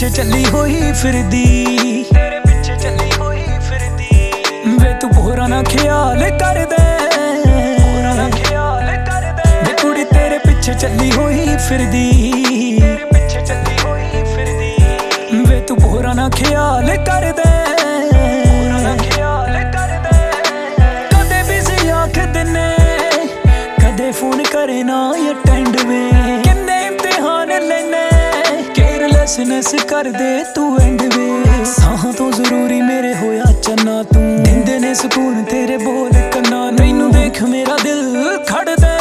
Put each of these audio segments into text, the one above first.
ਪਿੱਛੇ ਚੱਲੀ ਹੋਈ ਫਿਰਦੀ, ਤੇਰੇ ਪਿੱਛੇ ਚੱਲੀ ਹੋਈ ਫਿਰਦੀ। ਵੇ ਤੂੰ ਭੋਰਾ ਨਾ ਖਿਆਲ ਕਰਦੇ, ਭੋਰਾ ਨਾ ਖਿਆਲ ਕਰਦੇ। ਵੇ ਕੁੜੀ ਤੇਰੇ ਪਿੱਛੇ ਚੱਲੀ ਹੋਈ ਫਿਰਦੀ, ਤੇਰੇ ਪਿੱਛੇ ਚੱਲੀ ਹੋਈ ਫਿਰਦੀ। ਵੇ ਤੂੰ ਭੋਰਾ ਨਾ ਖਿਆਲ ਕਰਦੇ, ਭੋਰਾ ਨਾ ਖਿਆਲ ਕਰਦੇ। ਕਦੇ ਬਿਜ਼ੀ ਆਖ ਦਿਨੇ, ਕਦੇ ਫੋਨ ਕਰੇ ਨਾ ਅਟੈਂਡ ਵੇ। ਕਿੰਨੇ ਇਮਤਿਹਾਨ ਲੈਨੇ, ਕੇਅਰਲੈਸਨੈਸ ਕਰਦੇ ਤੂੰ ਐਂਡ ਵੇ। ਸਾਹਾਂ ਤੋਂ ਜ਼ਰੂਰੀ ਮੇਰੇ ਹੋਇਆ ਚੰਨਾ ਤੂੰ, ਦਿੰਦੇ ਨੇ ਸਕੂਨ ਤੇਰੇ ਬੋਲ ਕੰਨਾਂ। ਤੈਨੂੰ ਦੇਖ ਮੇਰਾ ਦਿਲ ਖੜਦਾ,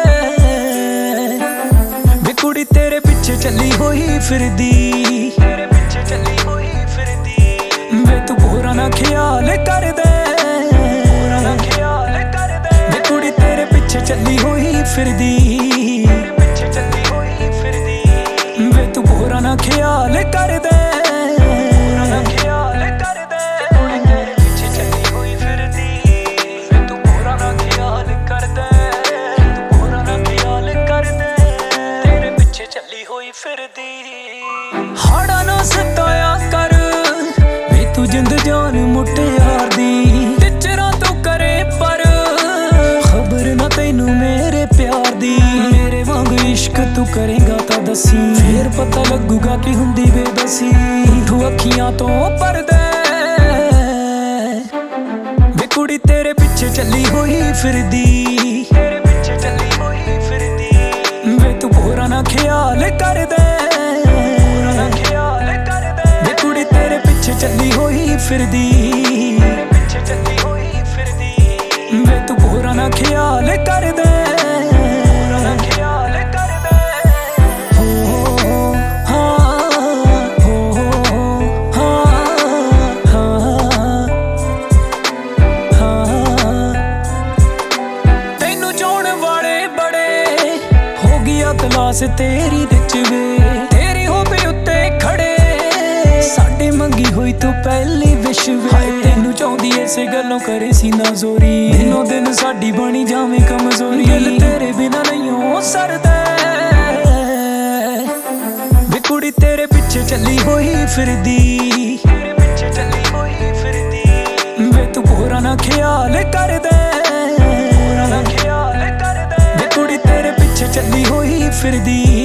ਵੇ ਕੁੜੀ ਤੇਰੇ ਪਿੱਛੇ ਚੱਲੀ ਹੋਈ ਫਿਰਦੀ, ਤੇਰੇ ਪਿੱਛੇ ਚੱਲੀ ਹੋਈ ਫਿਰਦੀ। ਵੇ ਤੂੰ ਭੋਰਾ ਨਾ ਖਿਆਲ ਕਰਦੇ, ਭੋਰਾ ਨਾ ਖਿਆਲ ਕਰਦੇ। ਵੇ ਕੁੜੀ ਤੇਰੇ ਪਿੱਛੇ ਚੱਲੀ ਹੋਈ ਫਿਰਦੀ, ਤੇਰੇ ਪਿੱਛੇ ਚੱਲੀ ਹੋਈ ਫਿਰਦੀ। ਵੇ ਤੂੰ ਭੋਰਾ ਨਾ ਖਿਆਲ ਕਰਦੇ, ਭੋਰਾ ਨਾ ਖਿਆਲ ਕਰਦੇ। ਕੁੜੀ ਤੇਰੇ ਪਿੱਛੇ ਚੱਲੀ ਹੋਈ ਫਿਰਦੀ, ਵੇ ਤੂੰ ਭੋਰਾ ਨਾ ਖਿਆਲ ਕਰਦੇ, ਤੂੰ ਭੋਰਾ ਨਾ ਖਿਆਲ ਕਰਦੇ। ਤੇਰੇ ਪਿੱਛੇ ਚੱਲੀ ਹੋਈ ਫਿਰਦੀ। ਹਾੜਾ ਨਾ ਸਤਾਇਆ ਕਰ ਵੇ ਤੂੰ ਜਿੰਦ ਜਾਨ ਮੁਟਿਆਰ ਦੀ। ਟਿਚਰਾਂ ਤੂੰ ਕਰੇ ਪਰ ਖਬਰ ਨਾ ਤੈਨੂੰ ਮੇਰੇ ਪਿਆਰ ਦੀ। ਮੇਰੇ ਵਾਂਗ ਇਸ਼ਕ ਤੂੰ ਕਰੇਗਾ ਤਾਂ ਦੱਸੀ, ਫੇਰ ਪਤਾ ਲੱਗੂਗਾ ਕਿ ਹੁੰਦੀ ਬੇਬਸੀ। ਤੂੰ ਅੱਖੀਆਂ ਤੋਂ ਪਰਦਾ, ਵੇ ਕੁੜੀ ਤੇਰੇ ਪਿੱਛੇ ਚੱਲੀ ਹੋਈ ਫਿਰਦੀ, ਤੇਰੇ ਪਿੱਛੇ ਚੱਲੀ ਹੋਈ ਫਿਰਦੀ। ਵੇ ਤੂੰ ਭੋਰਾ ਨਾ ਖਿਆਲ ਕਰਦੇ, ਭੋਰਾ ਨਾ ਖਿਆਲ ਕਰਦੇ। ਵੇ ਕੁੜੀ ਤੇਰੇ ਪਿੱਛੇ ਚੱਲੀ ਹੋਈ ਫਿਰਦੀ, ਤੇਰੇ ਪਿੱਛੇ ਚੱਲੀ ਹੋਈ ਫਿਰਦੀ। ਵੇ ਤੂੰ ਭੋਰਾ ਨਾ ਖਿਆਲ ਕਰਦੇ, ਭੋਰਾ ਨਾ ਖਿਆਲ ਕਰਦੇ। ਹੋ ਹਾਂ, ਹੋ ਹਾਂ। ਤੈਨੂੰ ਚਾਹੁਣ ਵਾਲੇ ਬੜੇ ਹੋ ਗਿਆ ਕਲਾਸ ਤੇਰੀ ਵਿੱਚ ਵੇ। ਤੇਰੀ ਹੋਵੇ ਉੱਤੇ ਖੜੇ ਸਾਡੇ ਮੰਗੀ ਹੋਈ ਤੂੰ ਪਹਿਲੀ ਵਿਸ਼ ਵੇ। ਤੈਨੂੰ ਚਾਹੁੰਦੀ ਇਸੇ ਗੱਲੋਂ ਕਰੇ ਸੀ ਨਾ ਜ਼ੋਰੀ, ਦਿਨੋਂ ਦਿਨ ਸਾਡੀ ਬਣੀ ਜਾਵੇਂ ਕਮਜ਼ੋਰੀ। ਦਿਲ ਤੇਰੇ ਬਿਨਾਂ ਨਹੀਂ ਹੋ ਸਰਦਾ, ਵੇ ਕੁੜੀ ਤੇਰੇ ਪਿੱਛੇ ਚੱਲੀ ਹੋਈ ਫਿਰਦੀ, ਤੇਰੇ ਪਿੱਛੇ ਚੱਲੀ ਹੋਈ ਫਿਰਦੀ। ਵੇ ਤੂੰ ਭੋਰਾ ਨਾ ਖਿਆਲ ਕਰਦੇ, ਭੋਰਾ ਨਾ ਖਿਆਲ ਕਰਦੇ। ਵੇ ਕੁੜੀ ਤੇਰੇ ਪਿੱਛੇ ਚੱਲੀ ਹੋਈ ਫਿਰਦੀ,